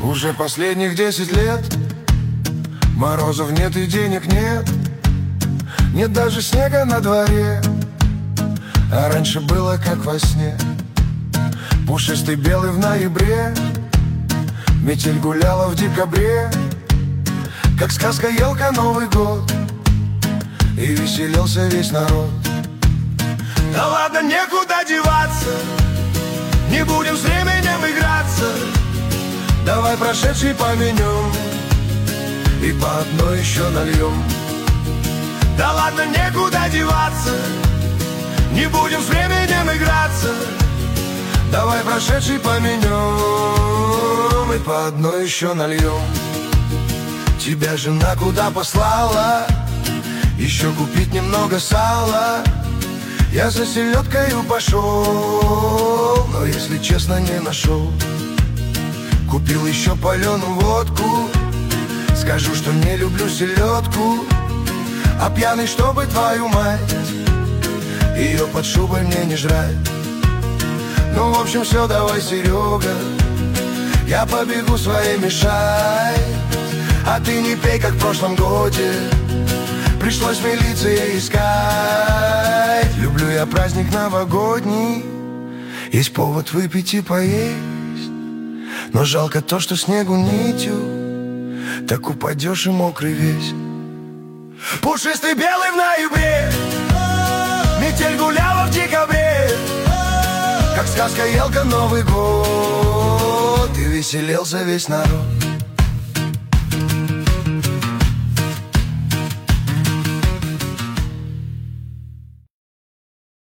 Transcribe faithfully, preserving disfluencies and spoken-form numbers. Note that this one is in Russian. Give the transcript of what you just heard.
Уже последних десять лет морозов нет и денег нет. Нет даже снега на дворе, а раньше было как во сне. Пушистый белый в ноябре, метель гуляла в декабре. Как сказка елка Новый год, и веселился весь народ. Да ладно, некуда деваться, не будем с временем играться. Давай прошедший поменем и по одной еще нальем. Да ладно, некуда деваться, не будем с временем играться. Давай прошедший поменем и по одной еще нальем. Тебя жена куда послала? Еще купить немного сала. Я за селедкою пошел, но, если честно, не нашел. Купил еще паленую водку, скажу, что не люблю селедку. А пьяный, чтобы твою мать, ее под шубой мне не жрать. Ну, в общем, все, давай, Серега, я побегу своей мешай. А ты не пей, как в прошлом годе, пришлось милиции искать. Люблю я праздник новогодний, есть повод выпить и поесть. Но жалко то, что снегу нитью так упадешь и мокрый весь. Пушистый белый в ноябре, метель гуляла в декабре. Как сказка елка Новый год, и веселился весь народ.